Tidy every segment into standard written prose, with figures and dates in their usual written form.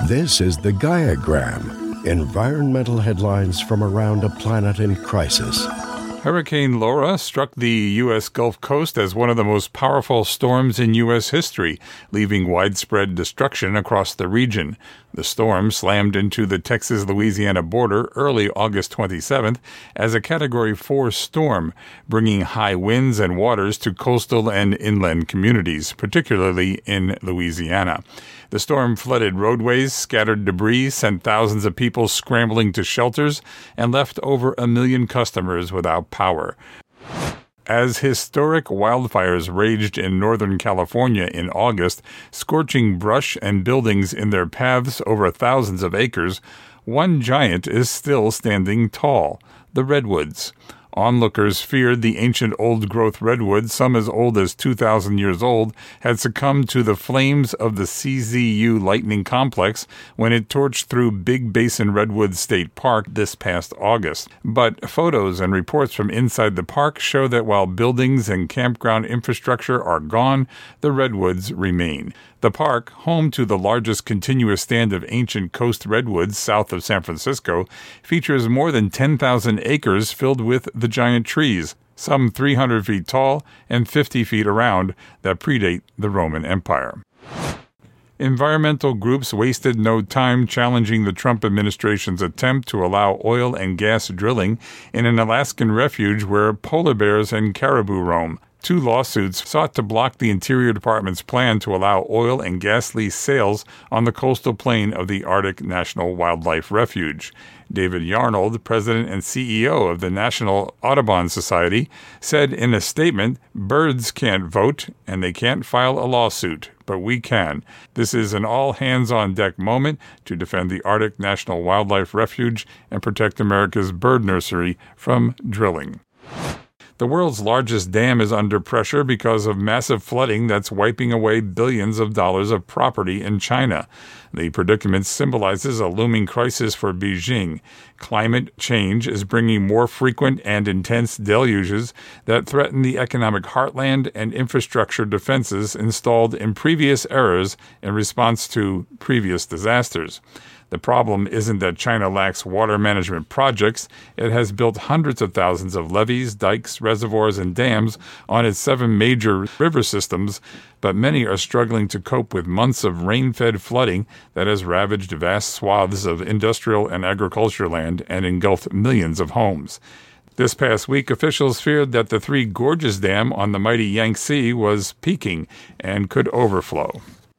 This is the Gaiagram, environmental headlines from around a planet in crisis. Hurricane Laura struck the U.S. Gulf Coast as one of the most powerful storms in U.S. history, leaving widespread destruction across the region. The storm slammed into the Texas-Louisiana border early August 27th as a Category 4 storm, bringing high winds and waters to coastal and inland communities, particularly in Louisiana. The storm flooded roadways, scattered debris, sent thousands of people scrambling to shelters, and left over 1 million customers without power. As historic wildfires raged in Northern California in August, scorching brush and buildings in their paths over thousands of acres, one giant is still standing tall: the redwoods. Onlookers feared the ancient old-growth redwood, some as old as 2,000 years old, had succumbed to the flames of the CZU Lightning Complex when it torched through Big Basin Redwood State Park this past August. But photos and reports from inside the park show that while buildings and campground infrastructure are gone, the redwoods remain. The park, home to the largest continuous stand of ancient coast redwoods south of San Francisco, features more than 10,000 acres filled with the giant trees, some 300 feet tall and 50 feet around, that predate the Roman Empire. Environmental groups wasted no time challenging the Trump administration's attempt to allow oil and gas drilling in an Alaskan refuge where polar bears and caribou roam. 2 lawsuits sought to block the Interior Department's plan to allow oil and gas lease sales on the coastal plain of the Arctic National Wildlife Refuge. David Yarnold, president and CEO of the National Audubon Society, said in a statement, "Birds can't vote and they can't file a lawsuit, but we can. This is an all-hands-on-deck moment to defend the Arctic National Wildlife Refuge and protect America's bird nursery from drilling." The world's largest dam is under pressure because of massive flooding that's wiping away billions of dollars of property in China. The predicament symbolizes a looming crisis for Beijing. Climate change is bringing more frequent and intense deluges that threaten the economic heartland and infrastructure defenses installed in previous eras in response to previous disasters. The problem isn't that China lacks water management projects. It has built hundreds of thousands of levees, dikes, reservoirs, and dams on its 7 major river systems, but many are struggling to cope with months of rain-fed flooding that has ravaged vast swaths of industrial and agriculture land and engulfed millions of homes. This past week, officials feared that the Three Gorges Dam on the mighty Yangtze was peaking and could overflow.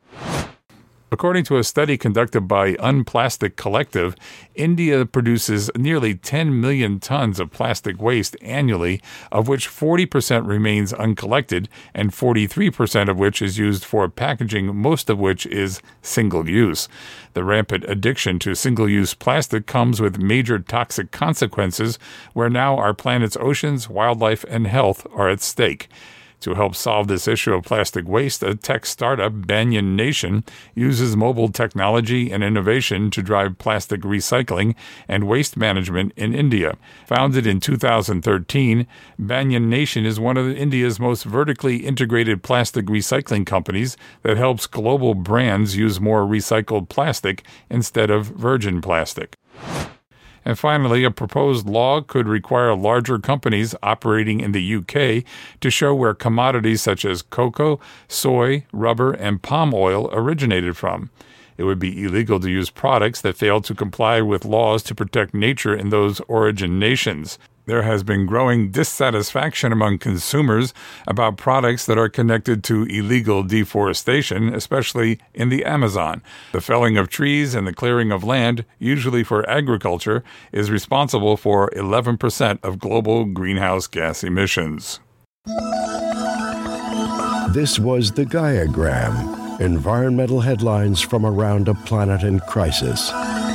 According to a study conducted by Unplastic Collective, India produces nearly 10 million tons of plastic waste annually, of which 40% remains uncollected and 43% of which is used for packaging, most of which is single-use. The rampant addiction to single-use plastic comes with major toxic consequences where now our planet's oceans, wildlife, and health are at stake. To help solve this issue of plastic waste, a tech startup, Banyan Nation, uses mobile technology and innovation to drive plastic recycling and waste management in India. Founded in 2013, Banyan Nation is one of India's most vertically integrated plastic recycling companies that helps global brands use more recycled plastic instead of virgin plastic. And finally, a proposed law could require larger companies operating in the UK to show where commodities such as cocoa, soy, rubber, and palm oil originated from. It would be illegal to use products that fail to comply with laws to protect nature in those origin nations. There has been growing dissatisfaction among consumers about products that are connected to illegal deforestation, especially in the Amazon. The felling of trees and the clearing of land, usually for agriculture, is responsible for 11% of global greenhouse gas emissions. This was the Gaiagram, environmental headlines from around a planet in crisis.